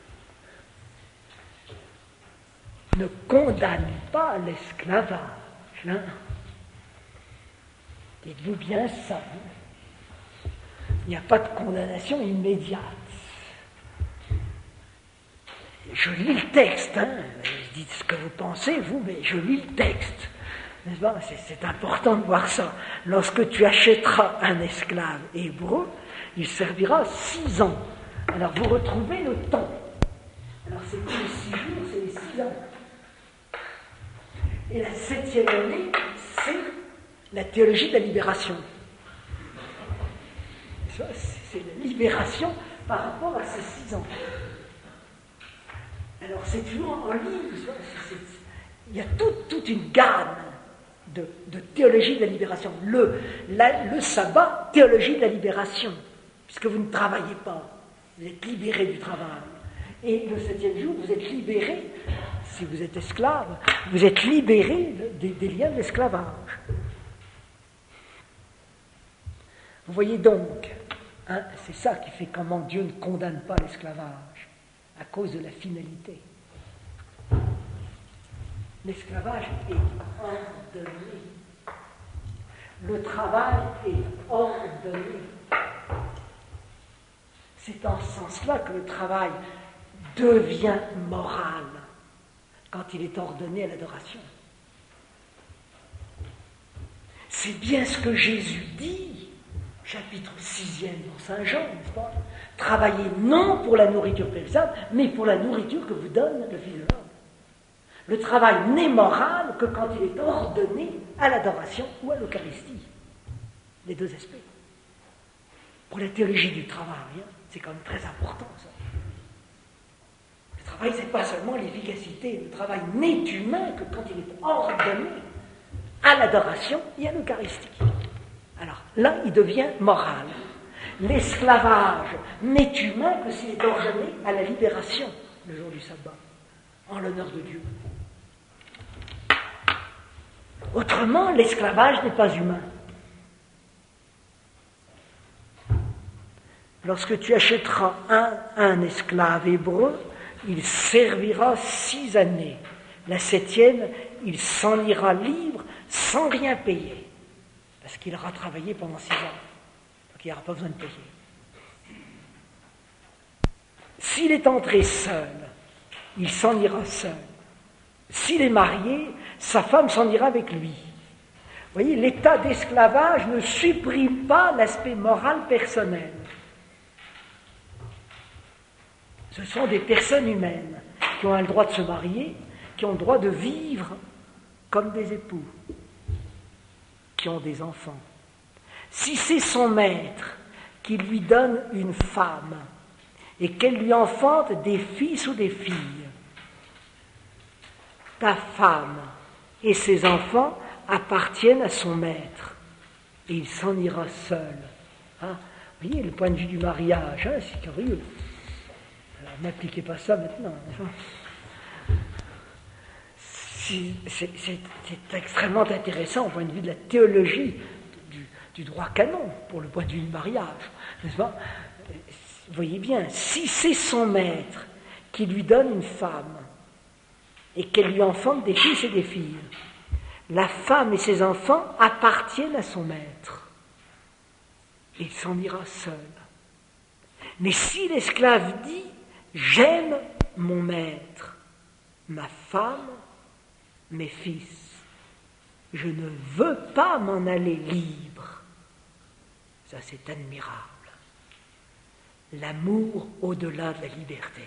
ne condamne pas l'esclavage. Hein? Dites-vous bien ça. Hein? Il n'y a pas de condamnation immédiate. Je lis le texte, hein. Dites ce que vous pensez, vous, mais je lis le texte. N'est-ce pas ? C'est important de voir ça. Lorsque tu achèteras un esclave hébreu, il servira 6 ans. Alors vous retrouvez le temps. Alors c'est pas les 6 jours, c'est les 6 ans. Et la 7e année, c'est la théologie de la libération. C'est la libération par rapport à ces 6 ans. Alors c'est toujours en livre, il y a toute une gamme de théologie de la libération. Le sabbat, théologie de la libération, puisque vous ne travaillez pas, vous êtes libéré du travail. Et le 7e jour, vous êtes libéré, si vous êtes esclave, vous êtes libéré des liens de l'esclavage. Vous voyez donc, hein, c'est ça qui fait comment Dieu ne condamne pas l'esclavage, à cause de la finalité. L'esclavage est ordonné. Le travail est ordonné. C'est en ce sens-là que le travail devient moral quand il est ordonné à l'adoration. C'est bien ce que Jésus dit, chapitre 6e dans Saint Jean, n'est-ce pas ? Travaillez non pour la nourriture périssable, mais pour la nourriture que vous donne le Fils de l'homme. Le travail n'est moral que quand il est ordonné à l'adoration ou à l'Eucharistie. Les deux aspects. Pour la théologie du travail, hein, c'est quand même très important ça. Le travail, c'est pas seulement l'efficacité. Le travail n'est humain que quand il est ordonné à l'adoration et à l'Eucharistie. Alors là, il devient moral. L'esclavage n'est humain que s'il est ordonné à la libération le jour du sabbat, en l'honneur de Dieu. Autrement, l'esclavage n'est pas humain. Lorsque tu achèteras un esclave hébreu, il servira 6 années. La 7e, il s'en ira libre sans rien payer, parce qu'il aura travaillé pendant 6 ans. Donc il n'aura pas besoin de payer. S'il est entré seul, il s'en ira seul. S'il est marié, sa femme s'en ira avec lui. Vous voyez, l'état d'esclavage ne supprime pas l'aspect moral personnel. Ce sont des personnes humaines qui ont le droit de se marier, qui ont le droit de vivre comme des époux, qui ont des enfants. Si c'est son maître qui lui donne une femme et qu'elle lui enfante des fils ou des filles, ta femme et ses enfants appartiennent à son maître et il s'en ira seul. Hein? Vous voyez le point de vue du mariage, hein, c'est curieux. Alors n'appliquez pas ça maintenant. C'est extrêmement intéressant au point de vue de la théologie du droit canon, pour le point de vue du mariage, n'est-ce pas ? Vous voyez bien, si c'est son maître qui lui donne une femme et qu'elle lui enfante des fils et des filles, la femme et ses enfants appartiennent à son maître. Et il s'en ira seul. Mais si l'esclave dit « J'aime mon maître, ma femme, mes fils, je ne veux pas m'en aller libre », ça c'est admirable. L'amour au-delà de la liberté.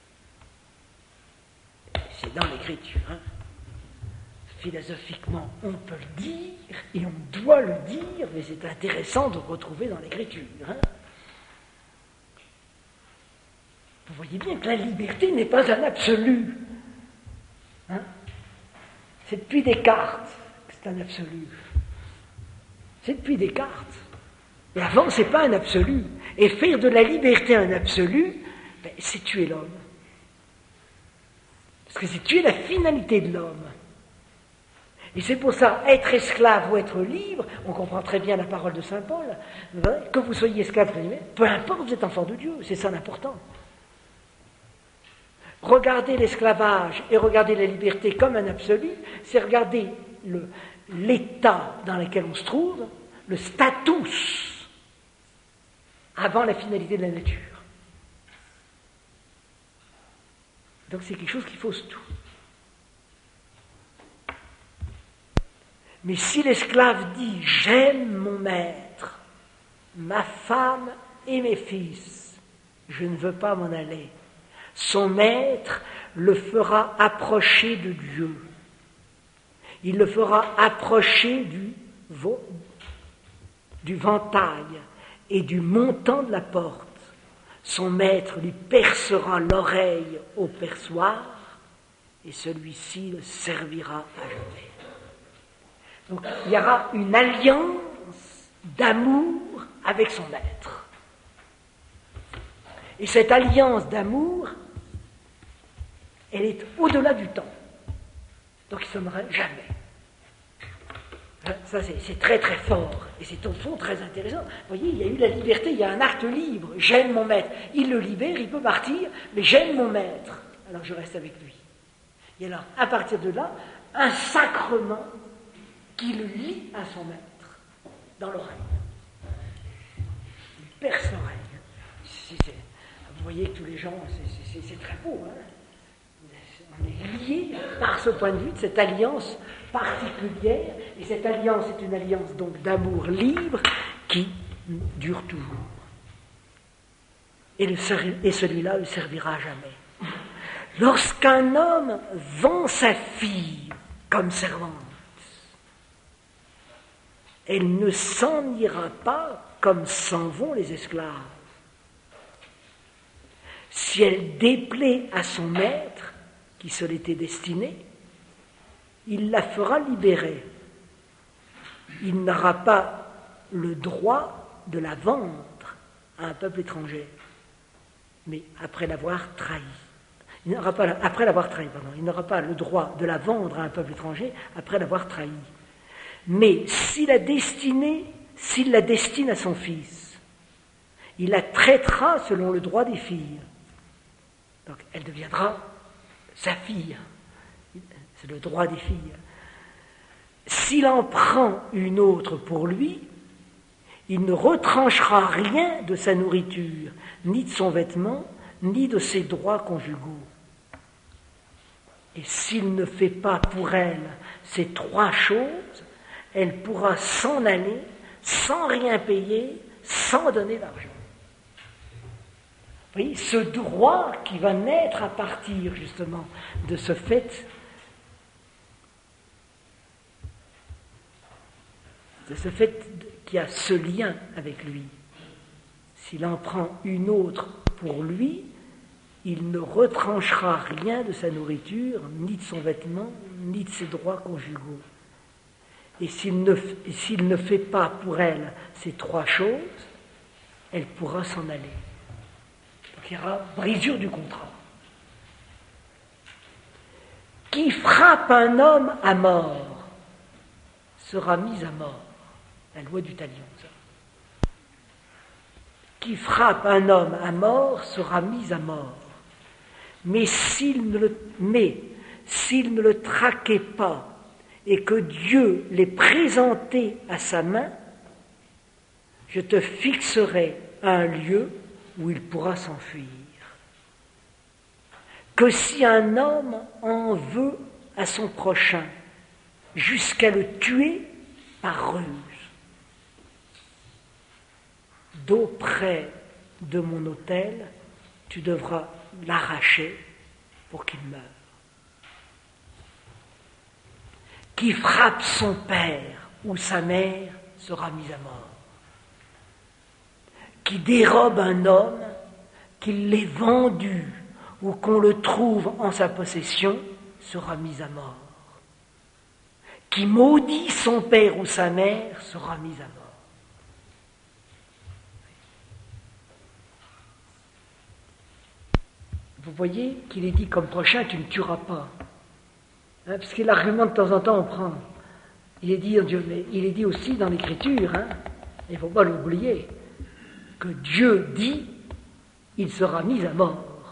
C'est dans l'Écriture. Hein. Philosophiquement, on peut le dire et on doit le dire, mais c'est intéressant de retrouver dans l'Écriture. Hein. voyez bien que la liberté n'est pas un absolu. Hein? C'est depuis Descartes que c'est un absolu. C'est depuis Descartes. Et avant, c'est pas un absolu. Et faire de la liberté un absolu, c'est tuer l'homme. Parce que c'est tuer la finalité de l'homme. Et c'est pour ça, être esclave ou être libre, on comprend très bien la parole de saint Paul, que vous soyez esclave, peu importe, vous êtes enfant de Dieu, c'est ça l'important. Regarder l'esclavage et regarder la liberté comme un absolu, c'est regarder l'état dans lequel on se trouve, le status, avant la finalité de la nature. Donc c'est quelque chose qui fausse tout. Mais si l'esclave dit « j'aime mon maître, ma femme et mes fils, je ne veux pas m'en aller », son maître le fera approcher de Dieu. Il le fera approcher du ventail et du montant de la porte. Son maître lui percera l'oreille au perçoir et celui-ci le servira à jamais. Donc il y aura une alliance d'amour avec son maître. Et cette alliance d'amour, elle est au-delà du temps. Donc il ne s'en aura jamais. Ça, c'est très très fort. Et c'est au fond très intéressant. Vous voyez, il y a eu la liberté, il y a un acte libre. J'aime mon maître. Il le libère, il peut partir, mais j'aime mon maître. Alors je reste avec lui. Et alors, à partir de là, un sacrement qui le lie à son maître, dans l'oreille. Il perce l'oreille. Vous voyez que tous les gens, c'est très beau. Hein? On est liés par ce point de vue de cette alliance particulière, et cette alliance est une alliance donc d'amour libre qui dure toujours. Et celui-là ne servira à jamais. Lorsqu'un homme vend sa fille comme servante, elle ne s'en ira pas comme s'en vont les esclaves. Si elle déplaît à son maître, qui se l'était destiné, il la fera libérer. Il n'aura pas le droit de la vendre à un peuple étranger, mais après l'avoir trahi. Il n'aura pas, après l'avoir trahi, pardon, il n'aura pas le droit de la vendre à un peuple étranger après l'avoir trahi. Mais s'il la destine à son fils, il la traitera selon le droit des filles. Donc elle deviendra sa fille. C'est le droit des filles. S'il en prend une autre pour lui, il ne retranchera rien de sa nourriture, ni de son vêtement, ni de ses droits conjugaux. Et s'il ne fait pas pour elle ces trois choses, elle pourra s'en aller sans rien payer, sans donner d'argent. Vous voyez, ce droit qui va naître à partir justement de ce fait, qui a ce lien avec lui. S'il en prend une autre pour lui, il ne retranchera rien de sa nourriture, ni de son vêtement, ni de ses droits conjugaux. Et s'il ne fait pas pour elle ces trois choses, elle pourra s'en aller. Donc il y aura brisure du contrat. Qui frappe un homme à mort sera mis à mort. La loi du talion, ça. Qui frappe un homme à mort sera mis à mort. Mais s'il ne le traquait pas et que Dieu l'ait présenté à sa main, je te fixerai un lieu où il pourra s'enfuir. Que si un homme en veut à son prochain, jusqu'à le tuer par ruse, d'auprès de mon autel, tu devras l'arracher pour qu'il meure. Qui frappe son père ou sa mère sera mis à mort. Qui dérobe un homme qu'il l'ait vendu ou qu'on le trouve en sa possession sera mis à mort. Qui maudit son père ou sa mère sera mis à mort. Vous voyez qu'il est dit comme prochain, tu ne tueras pas. Hein, parce que l'argument de temps en temps on prend. Il est dit aussi dans l'Écriture, hein, il ne faut pas l'oublier, que Dieu dit, il sera mis à mort.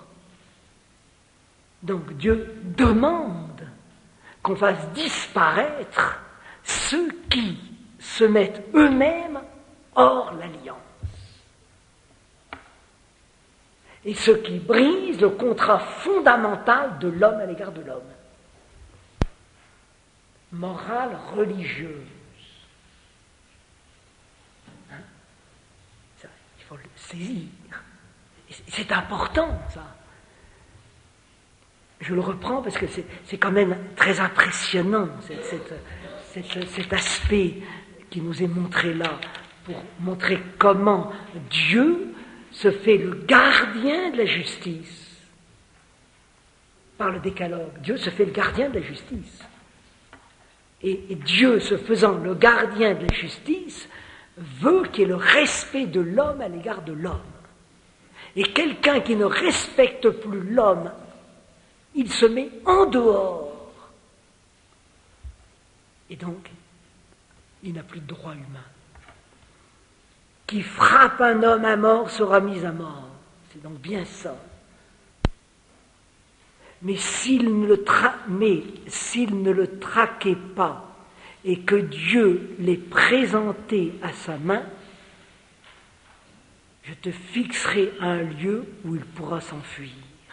Donc Dieu demande qu'on fasse disparaître ceux qui se mettent eux-mêmes hors l'alliance. Et ceux qui brisent le contrat fondamental de l'homme à l'égard de l'homme. Morale religieuse. Hein? Ça, il faut le saisir. C'est important, ça. Je le reprends parce que c'est quand même très impressionnant, cet aspect qui nous est montré là, pour montrer comment Dieu se fait le gardien de la justice. Par le décalogue, Dieu se fait le gardien de la justice. Et Dieu, se faisant le gardien de la justice, veut qu'il y ait le respect de l'homme à l'égard de l'homme. Et quelqu'un qui ne respecte plus l'homme, il se met en dehors. Et donc, il n'a plus de droit humain. Qui frappe un homme à mort sera mis à mort. C'est donc bien ça. Mais s'il ne le traquait pas et que Dieu l'ait présenté à sa main, je te fixerai un lieu où il pourra s'enfuir.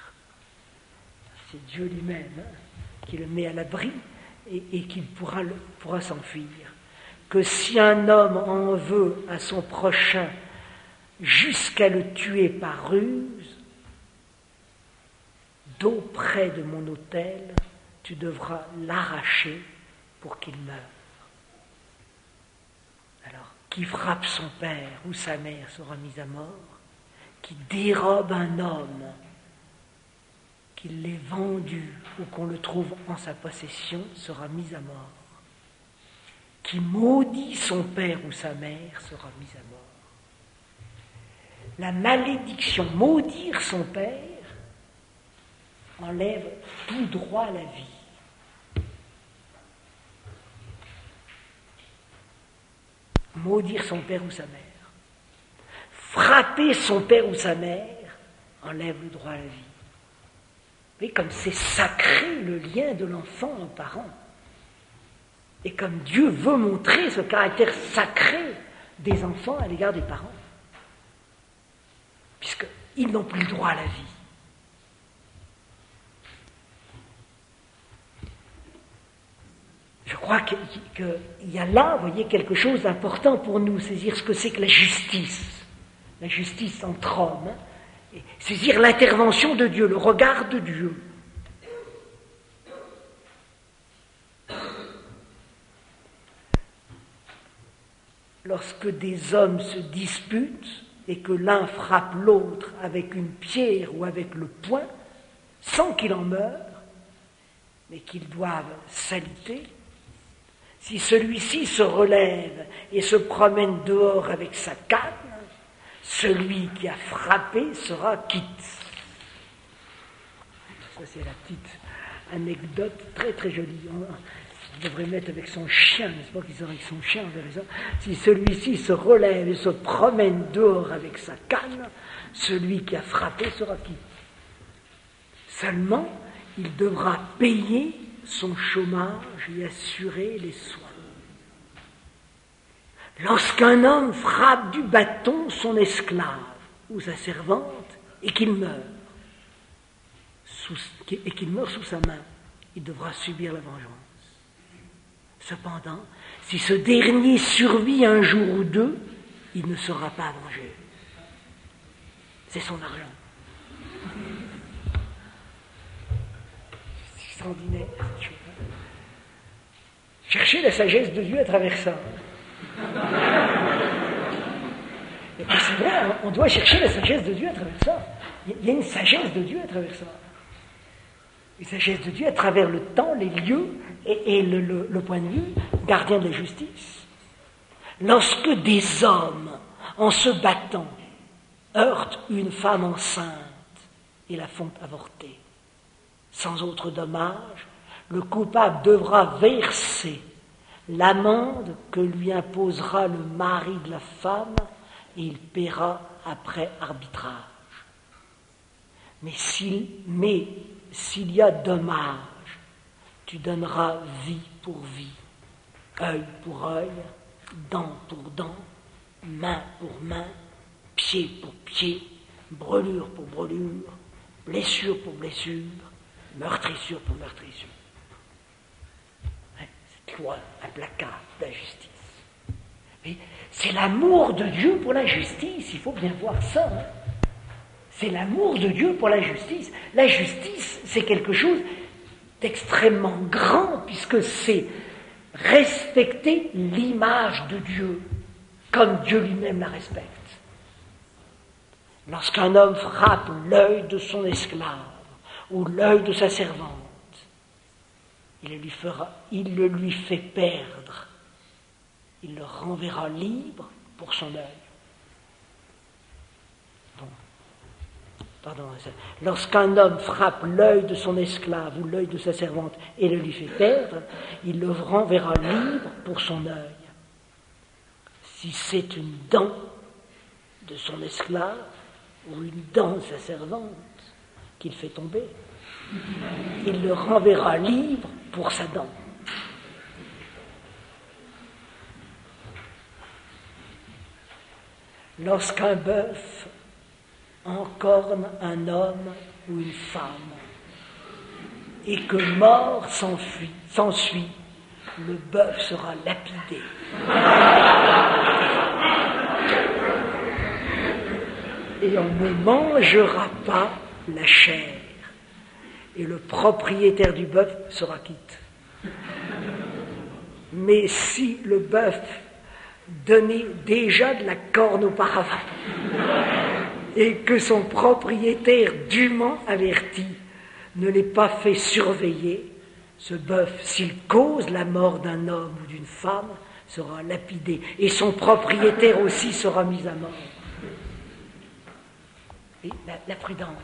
C'est Dieu lui-même, hein, qui le met à l'abri et qu'il pourra s'enfuir. Que si un homme en veut à son prochain jusqu'à le tuer par ruse, d'auprès de mon autel, tu devras l'arracher pour qu'il meure. Alors, qui frappe son père ou sa mère sera mis à mort, qui dérobe un homme, qu'il l'ait vendu ou qu'on le trouve en sa possession, sera mis à mort. Qui maudit son père ou sa mère sera mis à mort. La malédiction, maudire son père, enlève tout droit à la vie. Maudire son père ou sa mère. Frapper son père ou sa mère enlève le droit à la vie. Vous voyez, comme c'est sacré le lien de l'enfant aux parents. Et comme Dieu veut montrer ce caractère sacré des enfants à l'égard des parents. Puisqu'ils n'ont plus le droit à la vie. Je crois qu'il y a là, vous voyez, quelque chose d'important pour nous, saisir ce que c'est que la justice entre hommes, hein, et saisir l'intervention de Dieu, le regard de Dieu. Lorsque des hommes se disputent et que l'un frappe l'autre avec une pierre ou avec le poing, sans qu'il en meure, mais qu'ils doivent s'aliter, si celui-ci se relève et se promène dehors avec sa canne, celui qui a frappé sera quitte. Ça, c'est la petite anecdote très très jolie. On devrait mettre avec son chien, n'est-ce pas, qu'il sera avec son chien, on verrait ça. Si celui-ci se relève et se promène dehors avec sa canne, celui qui a frappé sera quitte. Seulement, il devra payer son chômage et assurer les soins. Lorsqu'un homme frappe du bâton son esclave ou sa servante et qu'il meurt, sous sa main, il devra subir la vengeance. Cependant, si ce dernier survit un jour ou deux, il ne sera pas vengé. C'est son argent. C'est extraordinaire. Cherchez la sagesse de Dieu à travers ça. Et c'est vrai, on doit chercher la sagesse de Dieu à travers ça. Il y a une sagesse de Dieu à travers ça. Une sagesse de Dieu à travers le temps, les lieux et le point de vue gardien de la justice. Lorsque des hommes, en se battant, heurtent une femme enceinte et la font avorter, sans autre dommage, le coupable devra verser l'amende que lui imposera le mari de la femme et il paiera après arbitrage. Mais s'il y a dommage, tu donneras vie pour vie, œil pour œil, dent pour dent, main pour main, pied pour pied, brûlure pour brûlure, blessure pour blessure, meurtrissure pour meurtrissure. Cette loi implacable de la justice. Mais c'est l'amour de Dieu pour la justice, il faut bien voir ça. C'est l'amour de Dieu pour la justice. La justice, c'est quelque chose d'extrêmement grand, puisque c'est respecter l'image de Dieu, comme Dieu lui-même la respecte. Lorsqu'un homme frappe l'œil de son esclave, ou l'œil de sa servante, il le lui fait perdre, il le renverra libre pour son œil. Lorsqu'un homme frappe l'œil de son esclave ou l'œil de sa servante et le lui fait perdre, il le renverra libre pour son œil. Si c'est une dent de son esclave ou une dent de sa servante qu'il fait tomber, il le renverra libre pour sa dent. Lorsqu'un bœuf encorne un homme ou une femme, et que mort s'ensuit, le bœuf sera lapidé. Et on ne mangera pas la chair, et le propriétaire du bœuf sera quitte. Mais si le bœuf donnait déjà de la corne auparavant, et que son propriétaire dûment averti ne l'ait pas fait surveiller, ce bœuf, s'il cause la mort d'un homme ou d'une femme, sera lapidé, et son propriétaire aussi sera mis à mort. Et la prudence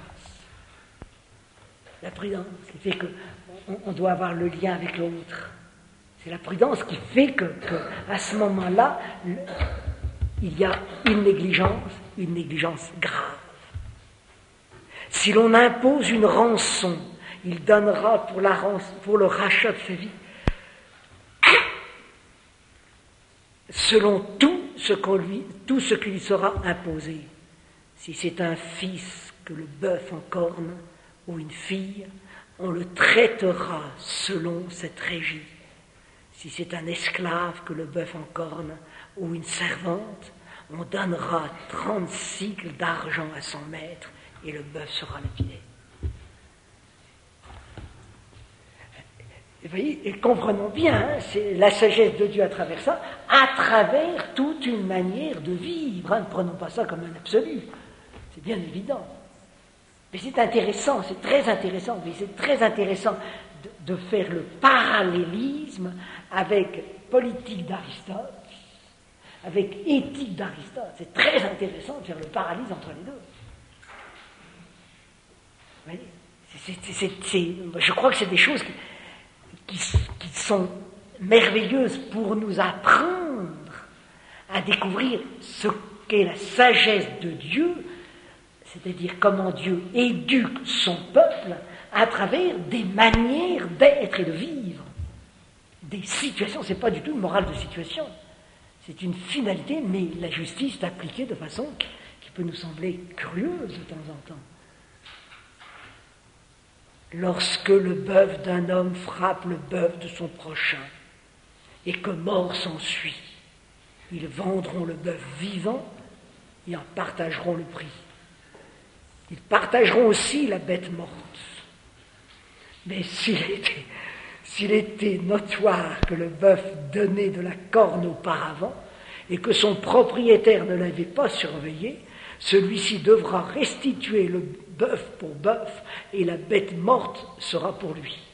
qui fait qu'on doit avoir le lien avec l'autre. C'est la prudence qui fait que à ce moment-là, il y a une négligence grave. Si l'on impose une rançon, il donnera pour le rachat de sa vie, selon tout ce qui lui sera imposé. Si c'est un fils que le bœuf encorne, ou une fille, on le traitera selon cette régie. Si c'est un esclave que le bœuf encorne, ou une servante, on donnera 30 cycles d'argent à son maître, et le bœuf sera lapidé. Vous voyez, et comprenons bien, c'est la sagesse de Dieu à travers ça, à travers toute une manière de vivre. Ne prenons pas ça comme un absolu. C'est bien évident. Mais c'est intéressant, c'est très intéressant. Mais c'est très intéressant de faire le parallélisme avec politique d'Aristote, avec éthique d'Aristote. C'est très intéressant de faire le parallélisme entre les deux. Vous voyez, je crois que c'est des choses qui sont merveilleuses pour nous apprendre à découvrir ce qu'est la sagesse de Dieu, c'est-à-dire comment Dieu éduque son peuple à travers des manières d'être et de vivre, des situations. C'est pas du tout une morale de situation, c'est une finalité, mais la justice est appliquée de façon qui peut nous sembler curieuse de temps en temps. Lorsque le bœuf d'un homme frappe le bœuf de son prochain, et que mort s'ensuit, ils vendront le bœuf vivant et en partageront le prix. Ils partageront aussi la bête morte. Mais s'il était notoire que le bœuf donnait de la corne auparavant, et que son propriétaire ne l'avait pas surveillé, celui-ci devra restituer le bœuf pour bœuf et la bête morte sera pour lui.